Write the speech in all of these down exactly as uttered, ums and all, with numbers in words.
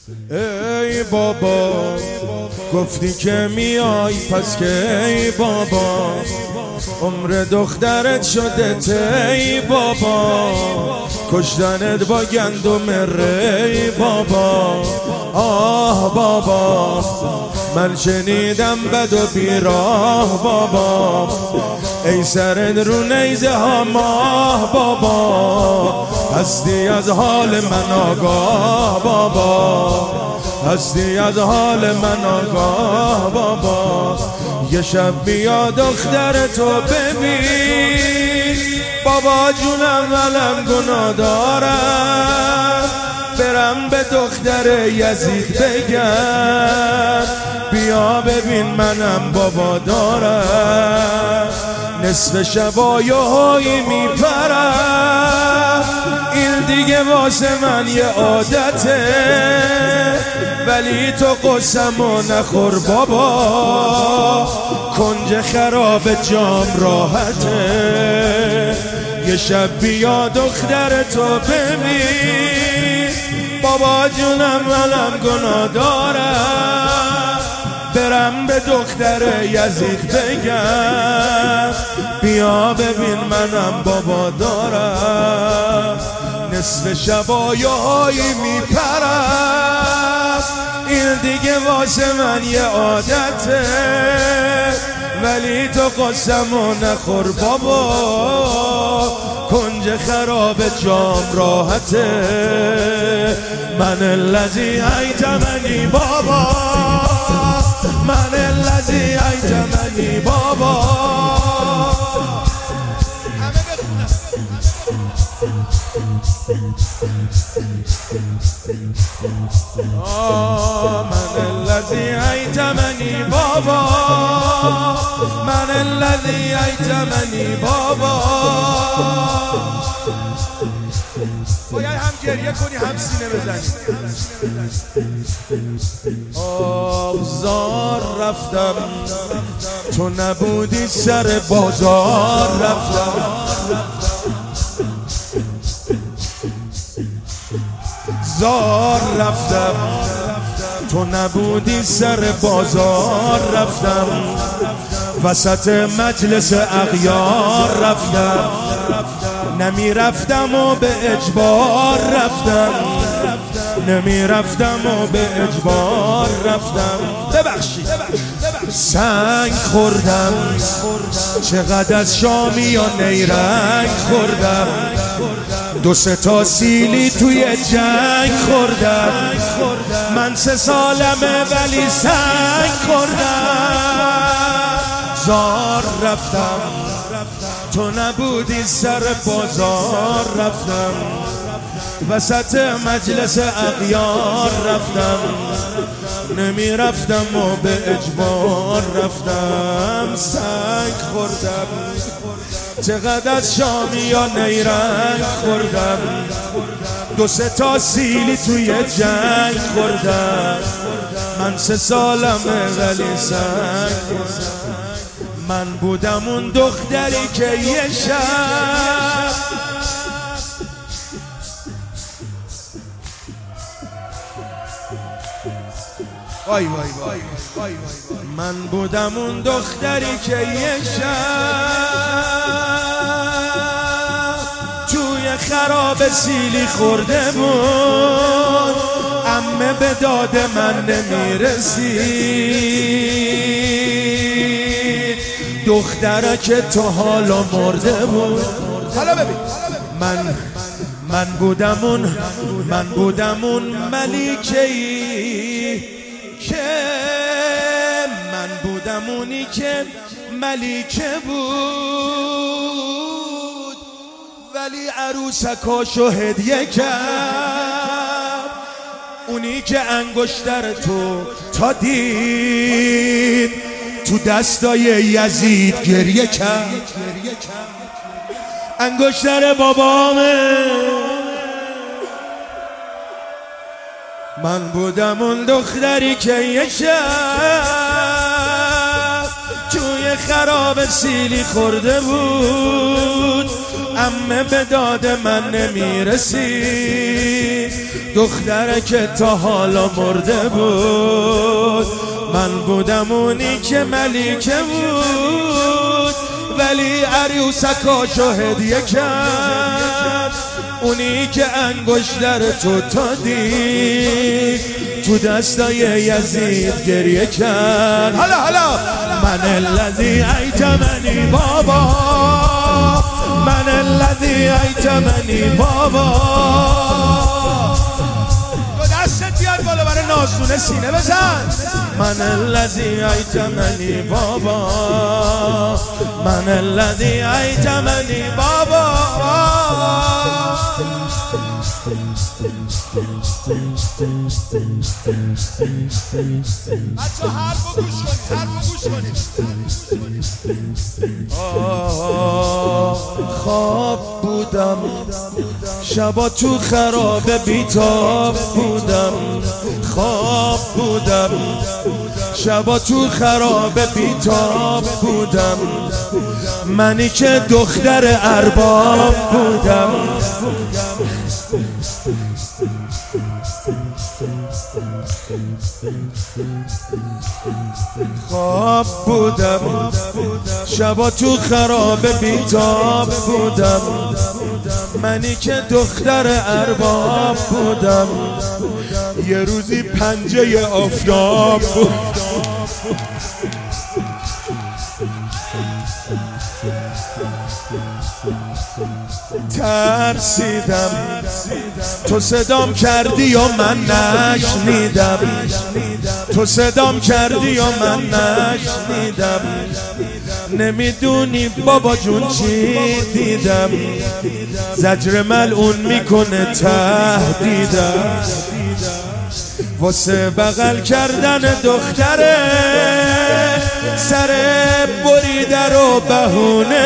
ای بابا گفتی که میای، پس که ای بابا عمر دخترت شده تی بابا، کشتنت با گندم ری بابا. آه بابا من شنیدم بد و بیراه بابا، ای سرت رو نیزه ها ماه بابا، هستی از حال من آگاه بابا، هستی از حال من آگاه بابا. یه شب بیا دختر تو ببین، بابا جونم ولم گناه دارم، برم به دختر یزید بگم بیا ببین منم بابا دارم. نصف شبای هایی میپرم، این دیگه واسه من یه عادته، ولی تو قسمو نخور بابا، کنج خراب جام راحته. یه شب بیا دختر تو ببین، بابا جونم ولم گناه دارم، برم به دختر یزید بگم بیا ببین منم بابا دارم. نصف شبای هایی میپرم، این دیگه واسه من یه عادته، ولی تو قسمو نخور بابا، کنج خراب جام راحته. من الذی ایتمنی بابا، من الذی ایتمنی بابا. آه من الذی ایتمنی بابا، من الذی ایتمنی بابا. باید هم گریه کنی هم سینه بزنی. آبزار رفتم تو نبودی، سر بازار رفتم، زار رفتم تو نبودی، سر بازار رفتم، وسط مجلس اغیار رفتم، نمی رفتم و به اجبار رفتم، نمی رفتم و به اجبار رفتم. ببخشید سنگ خوردم، چقدر از شامی و نیرنگ خوردم، دو سه تا سیلی توی جنگ خوردم، من سه سالمه ولی سنگ خوردم. زار رفتم تو نبودی، سر بازار رفتم، وسط مجلس اغیار رفتم، نمی رفتم و به اجبار رفتم. سنگ خوردم، چقدر از شامی یا نیرنگ خوردم، دو سه تا سیلی توی جنگ خوردم، من سه سالمه ولی سنگ خوردم. من بودم اون دختری که یه شب وای وای وای وای من بودم اون دختری که یه شب توی خراب سیلی خورده بود، عمه به داد من نمیرسید، دختره که تو حالا مرده بود. حالا ببین من من بودم اون من بودم اون ملیکه‌ای که من بودم اونی که ملیکه بود، ولی عروسکاشو هدیه کرد، اونی که انگشتر تو تا دید تو دستای یزید گریه کرد. انگشتر بابامه، من بودم اون دختری که یه شب توی خراب سیلی خورده بود، عمه به داد من نمیرسید، دختره که تا حالا مرده بود. من بودم اونی که ملیکه بود، ولی عروسکاشو هدیه کرد، اونی که انگشتر تو تا دید تو دستای یزید گریه کرد. حالا حالا من الذی ایتمنی بابا، من الذی ایتمنی بابا. دستت بیاد بالا برای نازونه سینه بزن. من الذی ایتمنی بابا، من الذی ایتمنی بابا. بچه حرفو گوش کنید، حرفو گوش کنید. خواب بودم شبا تو خرابه بیتاب بودم، خواب بودم شبا تو خرابه بیتاب بودم، منی که دختر ارباب بودم. خواب بودم شبا تو خرابه بیتاب بودم، منی که دختر ارباب بودم. یه روزی پنجه آفتاب بود، ترسیدم تو صدام کردی و من نشنیدم، تو صدام کردی و من نشنیدم. نمیدونی بابا جون چی دیدم، زجر ملعون میکنه تهدیدم، واسه بغل کردن دختره سر بریده رو بهونه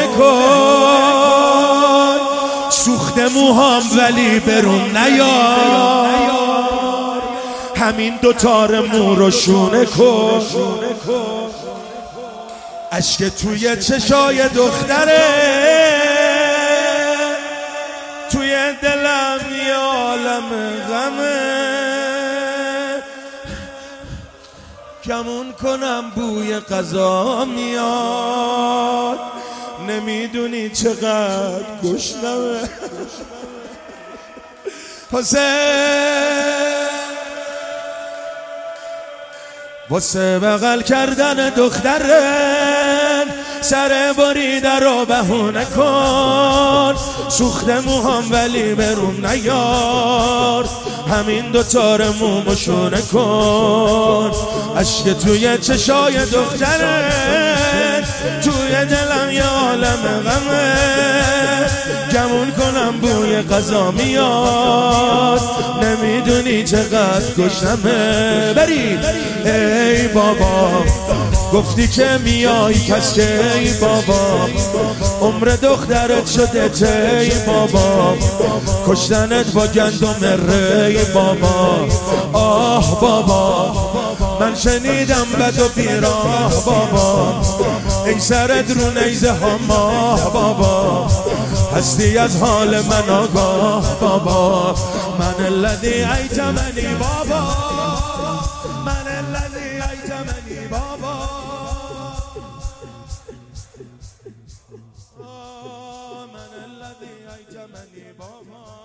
کن، سوخت موهام ولی برون نیار، همین دوتار مو رو شونه کن. اشک توی چشای دختره توی دلم یه عالم غمه، کمون کنم بوی غذا میاد، نمیدونی چقدر گشنمه. حسین واسه بغل کردن دخترن سر بریده رو بهونه کن، سوخت موهام ولی برون نیار، همین دوتار مومو شونه کن. اشک توی چشای دخترن توی دلم یه عالم غمه، گمون کنم بوی غذا میاد، نمیدونی چقدر گشنمه. برید ای بابا گفتی که میای پس که ای بابا، عمر دخترت شده تی بابا، کشتنت با گندم ری بابا. آه بابا من شنیدم بد و بیراه بابا، ای سرت رو نیزه ها ماه بابا، هستی از حال من آگاه بابا. من الذی ایتمنی بابا، من الذی ایتمنی بابا، من الذی ایتمنی بابا.